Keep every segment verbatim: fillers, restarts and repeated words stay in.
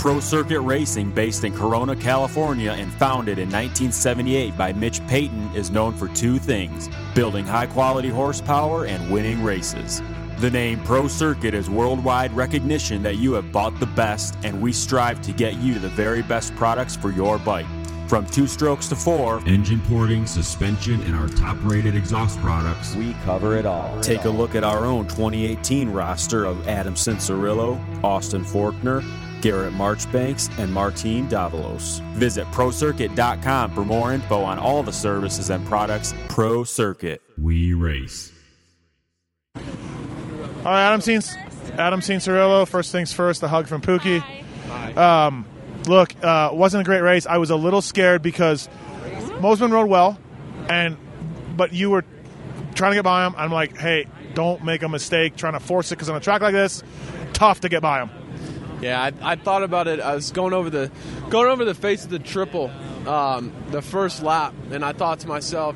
Pro Circuit Racing, based in Corona, California, and founded in nineteen seventy-eight by Mitch Payton, is known for two things: building high-quality horsepower and winning races. The name Pro Circuit is worldwide recognition that you have bought the best, and we strive to get you the very best products for your bike. From two strokes to four, engine porting, suspension, and our top-rated exhaust products, we cover it all. Take a look at our own twenty eighteen roster of Adam Cincerillo, Austin Forkner, Garrett Marchbanks, and Martin Davalos. Visit pro circuit dot com for more info on all the services and products. Pro Circuit. We race. All right, Adam Cinc- Adam Cincerillo, first things first, a hug from Pookie. Hi. Um, look, uh, wasn't a great race. I was a little scared because Mosiman rode well, and but you were trying to get by him. I'm like, hey, don't make a mistake trying to force it, because on a track like this, tough to get by him. Yeah, I, I thought about it. I was going over the going over the face of the triple, um, the first lap, and I thought to myself,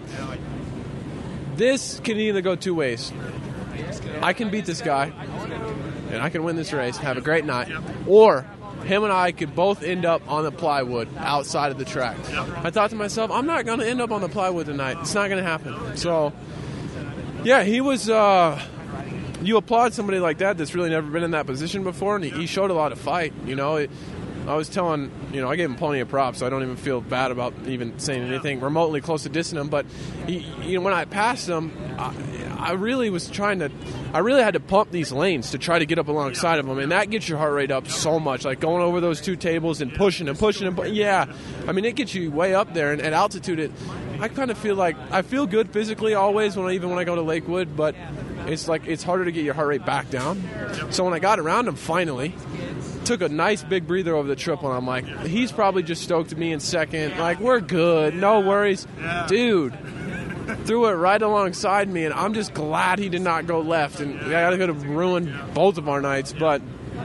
this can either go two ways. I can beat this guy, and I can win this race, have a great night, or him and I could both end up on the plywood outside of the track. I thought to myself, I'm not going to end up on the plywood tonight. It's not going to happen. So, yeah, he was... Uh, you applaud somebody like that that's really never been in that position before, and he, he showed a lot of fight. You know, it, I was telling, you know, I gave him plenty of props, so I don't even feel bad about even saying anything remotely close to dissing him. But, he, you know, when I passed him, I, I really was trying to, I really had to pump these lanes to try to get up alongside of him, and that gets your heart rate up so much. Like going over those two tables and pushing and pushing and, yeah, I mean, it gets you way up there, and at altitude, it, I kind of feel like, I feel good physically always, when I, even when I go to Lakewood, but it's like it's harder to get your heart rate back down. So when I got around him finally, took a nice big breather over the triple, and I'm like, he's probably just stoked at me in second. Like, we're good, no worries. Dude, threw it right alongside me, and I'm just glad he did not go left. And I could have ruined both of our nights, but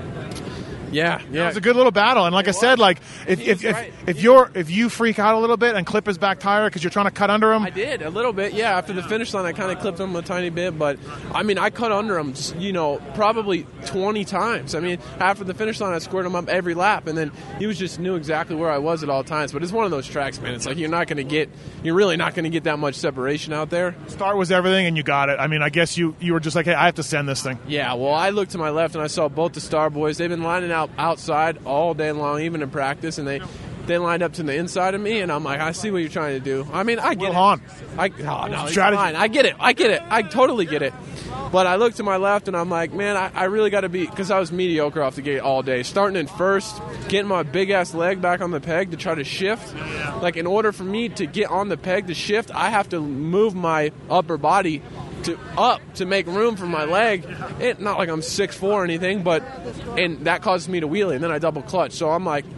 yeah, yeah. It was a good little battle, and like I said, like if if, if, right. if you're if you freak out a little bit and clip his back tire because you're trying to cut under him, I did a little bit, yeah. After the finish line, I kind of clipped him a tiny bit, but I mean, I cut under him, you know, probably twenty times. I mean, after the finish line, I squared him up every lap, and then he was just knew exactly where I was at all times. But it's one of those tracks, man. It's like you're not going to get, you're really not going to get that much separation out there. Start was everything, and you got it. I mean, I guess you you were just like, hey, I have to send this thing. Yeah, well, I looked to my left, and I saw both the Star boys. They've been lining out outside all day long, even in practice, and they they lined up to the inside of me, and I'm like, I see what you're trying to do. I mean, I get Will it. Hahn. I, oh, no, it's Strategy. fine. I get it. I get it. I totally get it. But I look to my left, and I'm like, man, I, I really got to be, because I was mediocre off the gate all day. Starting in first, getting my big-ass leg back on the peg to try to shift. Like, in order for me to get on the peg to shift, I have to move my upper body to up to make room for my leg. It, not like I'm six foot four or anything, but and that causes me to wheelie, and then I double clutch. So I'm like,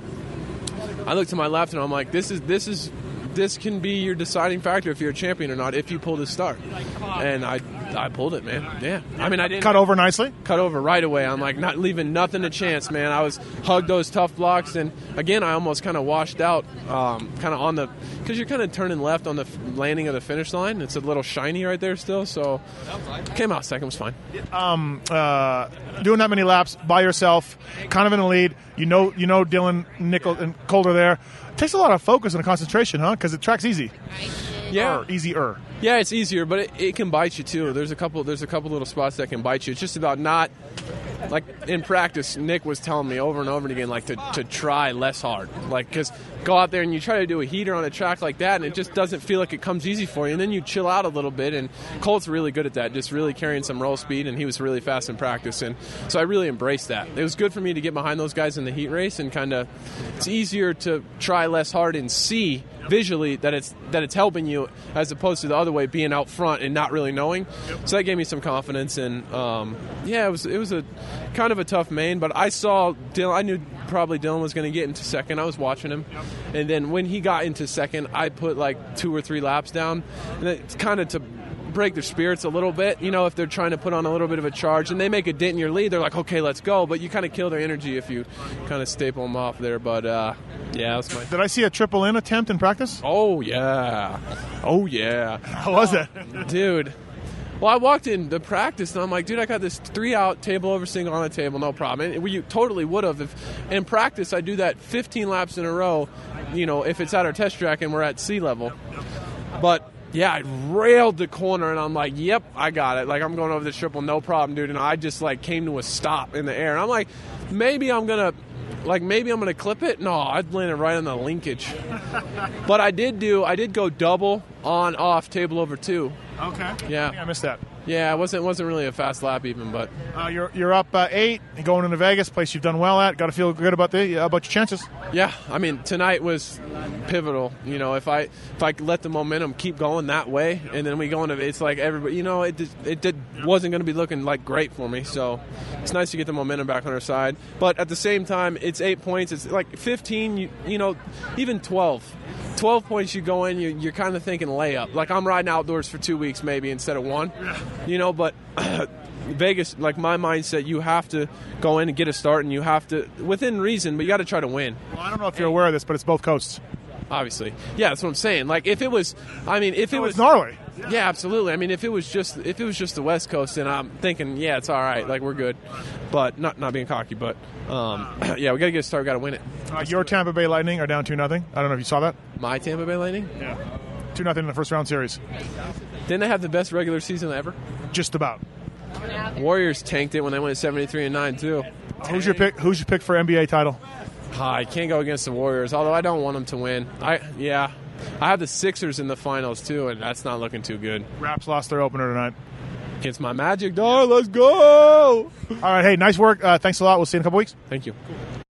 I look to my left, and I'm like, this is this is this can be your deciding factor if you're a champion or not, if you pull this start. And I I pulled it, man. Yeah. I mean, I didn't cut over nicely. Cut over right away. I'm like, not leaving nothing to chance, man. I was hugged those tough blocks, and again, I almost kind of washed out, um, kind of on the, because you're kind of turning left on the landing of the finish line. It's a little shiny right there still, so came out second, was fine. Um, uh, doing that many laps by yourself, kind of in the lead. You know, you know, Dylan, Nickel, and Calder there. It takes a lot of focus and concentration, huh? Because the track's easy. Yeah, or easier. Yeah, it's easier, but it, it can bite you too. There's a couple. There's a couple little spots that can bite you. It's just about not, like in practice. Nick was telling me over and over again, like to, to try less hard, like because go out there and you try to do a heater on a track like that, and it just doesn't feel like it comes easy for you. And then you chill out a little bit. And Colt's really good at that, just really carrying some roll speed, and he was really fast in practice. And so I really embraced that. It was good for me to get behind those guys in the heat race, and kind of it's easier to try less hard and see visually that it's that it's helping you, as opposed to the other way, being out front and not really knowing. So that gave me some confidence, and um, yeah, it was it was a kind of a tough main, but I saw Dylan. I knew probably Dylan was going to get into second. I was watching him, and then when he got into second, I put like two or three laps down, and it's kind of to break their spirits a little bit, you know, if they're trying to put on a little bit of a charge and they make a dent in your lead, they're like, okay, let's go. But you kind of kill their energy if you kind of staple them off there. But uh, yeah, that's my. Did I see a triple in attempt in practice? Oh yeah, oh yeah. How was it, dude? Well, I walked in the practice, and I'm like, dude, I got this three-out table over single on a table, no problem. And we totally would have. If in practice, I do that fifteen laps in a row, you know, if it's at our test track and we're at sea level. But, yeah, I railed the corner, and I'm like, yep, I got it. Like, I'm going over the triple, no problem, dude. And I just, like, came to a stop in the air. And I'm like, maybe I'm going to – like, maybe I'm going to clip it. No, I landed right on the linkage. But I did do – I did go double on, off, table over two. Okay. Yeah. I think I missed that. Yeah, it wasn't wasn't really a fast lap even, but uh, you're you're up uh, eight, you're going into Vegas, place you've done well at. Got to feel good about the uh, about your chances. Yeah, I mean tonight was pivotal. You know, if I if I let the momentum keep going that way, and then we go into it's like everybody, you know, it did, it did wasn't going to be looking like great for me. So it's nice to get the momentum back on our side. But at the same time, it's eight points. It's like fifteen. You, you know, even twelve. twelve points you go in, you, you're kind of thinking layup. Like, I'm riding outdoors for two weeks maybe instead of one. You know, but Vegas, like my mindset, you have to go in and get a start, and you have to, within reason, but you got to try to win. Well, I don't know if you're aware of this, but it's both coasts. Obviously. Yeah, that's what I'm saying. Like, if it was, I mean, if it no, was... It's Norway. Yeah, absolutely. I mean, if it was just if it was just the West Coast, then I'm thinking, yeah, it's all right. Like, we're good. But not not being cocky, but, um, yeah, we got to get a start. We got to win it. Uh, your Tampa Bay Lightning are down two nothing. I don't know if you saw that. My Tampa Bay Lightning? Yeah. two nothing in the first round series. Didn't they have the best regular season ever? Just about. Warriors tanked it when they went seventy-three and nine, too. Who's your pick? Who's your pick for N B A title? I can't go against the Warriors, although I don't want them to win. I Yeah. I have the Sixers in the finals, too, and that's not looking too good. Raps lost their opener tonight. Against my Magic. Oh, let's go! All right, hey, nice work. Uh, thanks a lot. We'll see you in a couple weeks. Thank you. Cool.